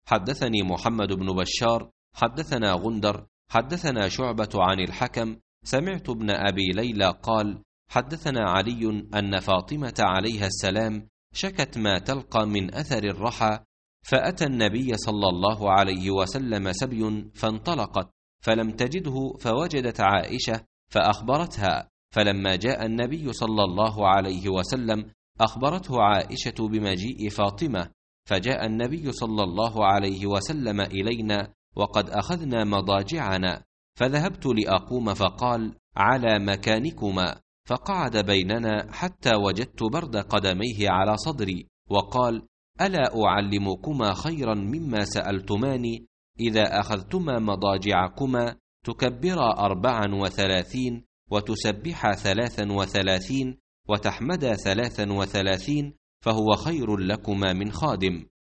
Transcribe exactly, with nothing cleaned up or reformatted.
حدثني محمد بن بشار حدثنا غندر حدثنا شعبة عن الحكم سمعت ابن أبي ليلى قال حدثنا علي أن فاطمة عليها السلام شكت ما تلقى من أثر الرحى، فأتى النبي صلى الله عليه وسلم سبي فانطلقت، فلم تجده فوجدت عائشة فأخبرتها، فلما جاء النبي صلى الله عليه وسلم أخبرته عائشة بمجيء فاطمة، فجاء النبي صلى الله عليه وسلم إلينا وقد أخذنا مضاجعنا، فذهبت لأقوم فقال على مكانكما، فقعد بيننا حتى وجدت برد قدميه على صدري، وقال ألا أعلمكما خيرا مما سألتماني؟ إذا أخذتما مضاجعكما تكبرا أربعا وثلاثين وتسبحا ثلاثا وثلاثين وتحمدا ثلاثا وثلاثين، فهو خير لكما من خادم.